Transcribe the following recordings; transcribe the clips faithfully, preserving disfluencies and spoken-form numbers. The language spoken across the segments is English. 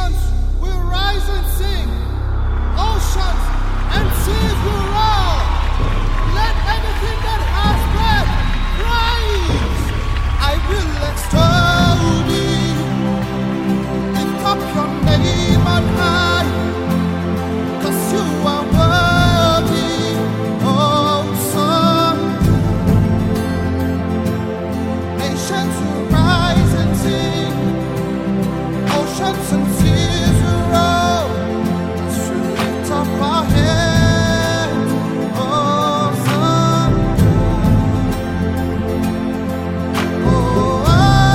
Nations will rise and sing. Oceans and seas will roar. Let everything that has breath rise. I will extol thee. Lift up your name on high. 'Cause you are worthy. Oh, son. Nations will rise and sing. Oceans and seas will roar. As we lift up our hands. Oh, son. Oh, oh,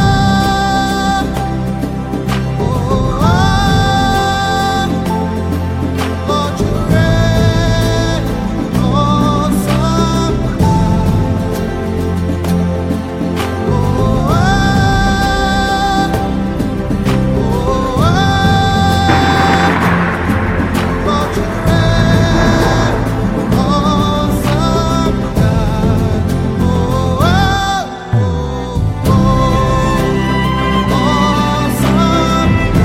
oh, oh. Lord, you reign. Oh, son. Oh, oh, oh, Lord, you reign. Oh, son. Oh, oh, oh, oh, son.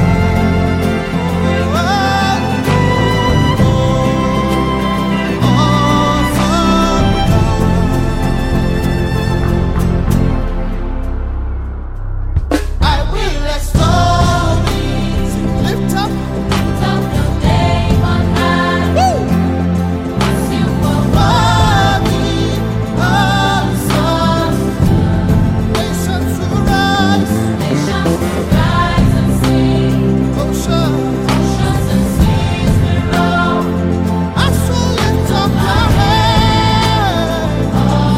I will extol thee. Lift up. Woo! Worthy, oh, son. Nations will rise. Oceans. As we lift up our hands.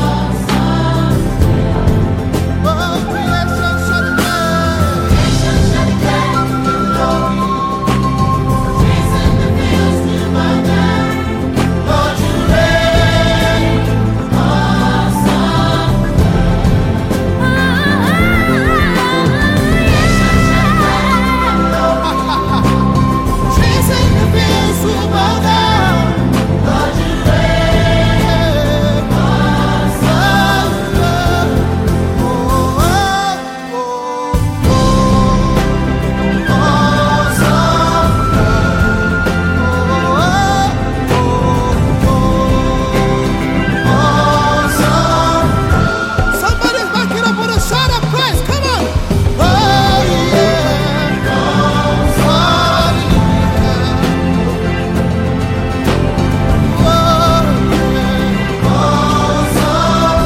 Oh, creation shall declare. Lord, you reign. Trees in the fields will bow down. Lord, you reign. Son, oh, oh, oh, oh, oh, son, oh, oh, oh, son. Somebody's backing up with a shout of praise. Come on. Oh, yeah. Oh, son. Oh, yeah. Oh, son.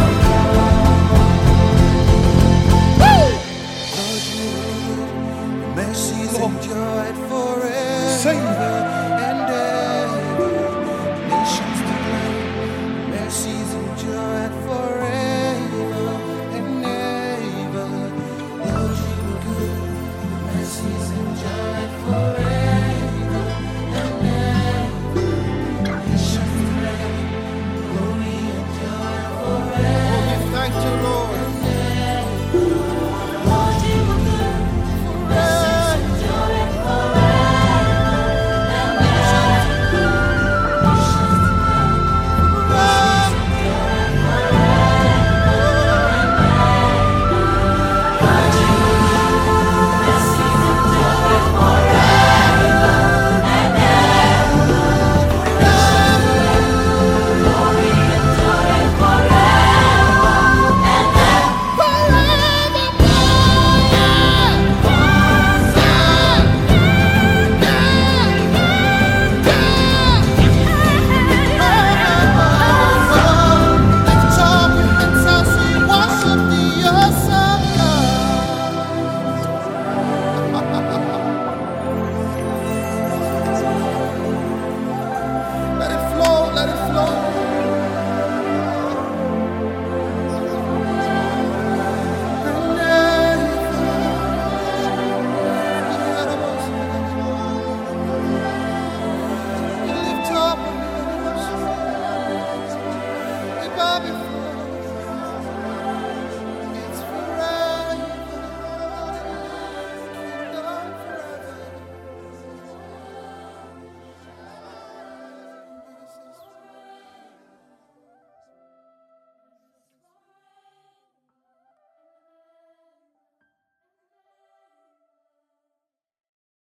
Woo! Lord, you, your mercies endured forever. Sing.